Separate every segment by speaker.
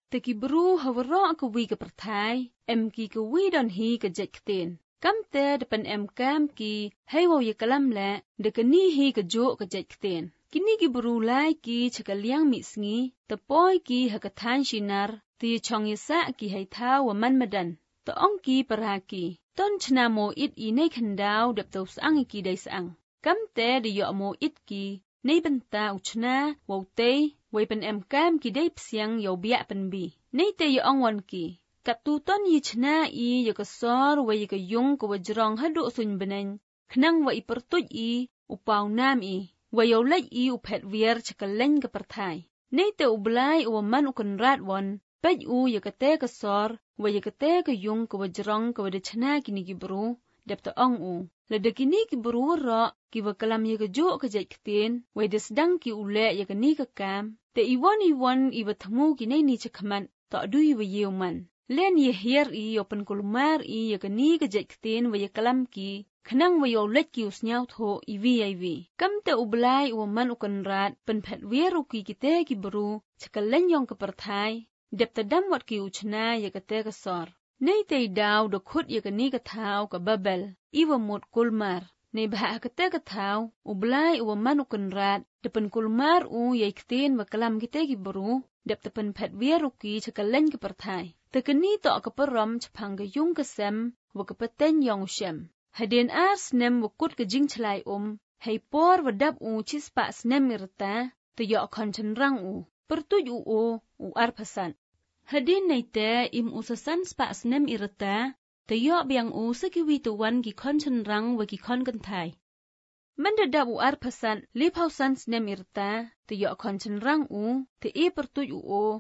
Speaker 1: te ki bru hawra ka wi ka perthai, ki ka wi don hi ka jet kten. Kam te depan kam ki hay wo ye kalam la, de ka ni hi ka jo ka jet kten. Kini ki bru lai ki chakaliang mi sngi, te poi ki hakathan shinar, ti chong yesa ki hay tha wa man madan. Te ong ki paraki, ton chna mo it I nei khandao dep tau sang ki dai sang. Kam te de yo mo it ki, nei benta uchna, wo te, way pen kam ki dai psiang yo biak pen bi. Nei te yo ong wan ki, kat tu ton yi chna I yo ka sor way ka yung ko wajrong hadu sun benen, knang wa I pertuj I, upaw nam I, way yo lej I upet vier chakaleng ka perthai. Nei te ublai uwaman ukonrat wan, pej yo ka te ka sor, way ka te ka yung ko wajrong ko wada chna kini ki bru, dep te ong Lada kini ki bru ro, ki wakalam yo ka jo ka jat kten, way de sedang ki ule yo ka ni ka kam, te iwan I bathamu ki nei ni chakaman, ta adui wa yew man. Len ye hier I open kulumar I yo ka ni ka jat kten way kalam ki, khnang way yo let ki usnyaw tho ivi. Kam te ublai uwaman ukonrat, pen pet weru ki kite ki bru, chakalen yong ka perthai, dep te dam wat ki uchna yo ka te ka sor. Nei te daw do khut yo ka ni ka thao ka babel, iwa mot kulmar. Nei baha ka te ka thao, ublai uwaman ukonrat, depan kulmar yay kten wa kalam kite ki bru, dep te pen pet weru ki chakalen ka perthai. Te kani to ka param chapang ka yung ka sem, wa ka paten yong shem. Hadin snem wa kut ka jing chlai hay por wa dab chispa snem irta, te yo kon chenrang pertuj arpasan. Hadin nei te usasan spa snem irta, te yo biang sekiwi tuwan ki kon chenrang wa ki kon gantai. Manda dab arpasan lipausan snem irta, te yo kon chenrang te pertuj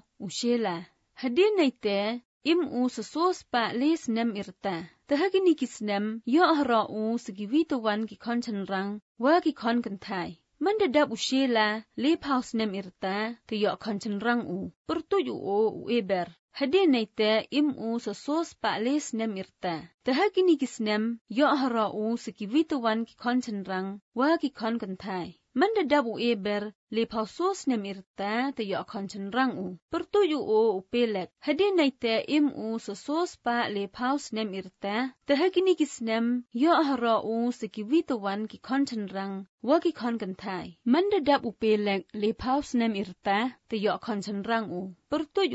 Speaker 1: shela. Hadin nei te sasos pa le snem irta. Tahagini ki snem yo ahra sekiwi tuwan ki kon chenrang wa ki kon gantai. Manda dab shela le paus snem irta, te yo kon chenrang pertuj eber. Hadin nei te sasos pa le snem irta. Tahagini ki snem yo ahra sekiwi tuwan ki kon chenrang wa ki kon gantai. Manda dab eber le pausos nem irta te yo kon chenrang pertuj pelek. Hadin nei te sasos pa le paus nem irta. Tahagini ki snem yo ahra sekiwi tuwan ki kon chenrang wa ki kon gantai. Manda dab pelek le paus nem irta te yo kon chenrang pertuj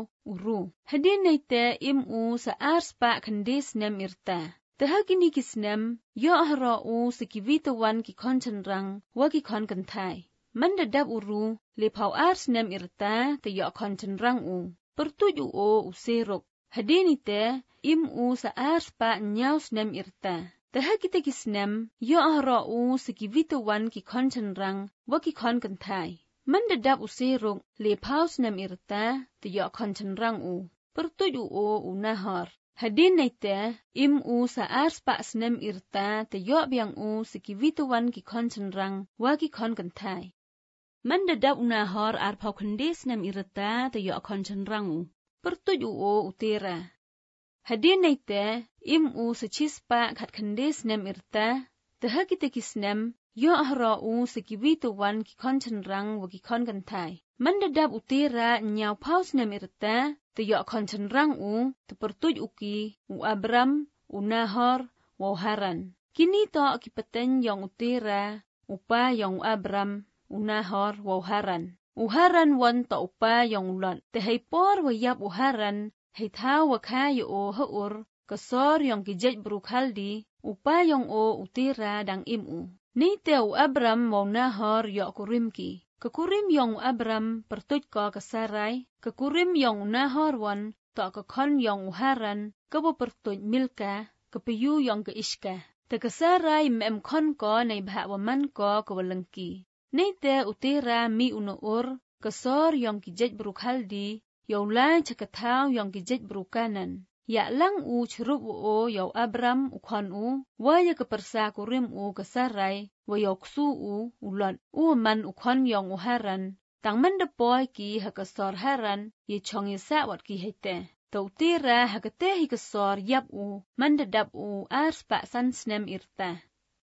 Speaker 1: uru. Hadin nei te sa arspa kandis nem irta. Tahagini ki snem yo ahra sekiwi tuwan ki kon chenrang wa ki kon gantai. Manda dab uru le pau snem irta te yo kon chenrang pertuj serok. Hadini te sa arspa nyaw snem irta. Tahagita ki snem yo ahra sekiwi tuwan ki kon chenrang wa ki kon gantai. Manda dab serok le pau snem irta te yo kon chenrang pertuj nahor. Hadin nei te sa arspa snem irta te yo biang sekiwi tuwan ki kon chenrang wa ki kon gantai. Manda dab nahor arpau kandis nem irta te yo kon chenrang pertuj utera. Hadin nei te sa chispa kat kandis nem irta, tahagita ki snem yo ahra sekiwi tuwan ki kon chenrang wa ki kon gantai. Manda dab utera nyaw paus nem irta, te yo kon chenrang te pertuj uki Abram, Nahor, Haran. Kini to ki peten yong utera, upa yong Abram, Nahor, Haran. Haran wan to upa yong Lot. Te hay por wa yap Haran, hay thaw wa khayo haur, kasor yong ki jej brukhaldi, upa yong utera dang Ni te Abram Nahor yo kurimki. Kakurim yong Abram pertuj ko kasarai, kakurim yong Nahor wan to kakon yong Haran, kabo pertuj Milka, kapiyu yong ke Iska. Te kasarai kon ko nay bahwaman ko kawalengki. Nay te utera mi unuur, kasor yong ki jej brukhaldi, yaw la chakataw yong ki jej brukanan. Ya lang churub yaw Abram ukon waya kapersa kurim kasarai, wayaw ksu ulot man ukon yong Haran. Tang mandapoy ki hakasor Haran, ye chong yesa wat ki hete. Tautira hakate hikasor yap mandadap arspa san snem irta.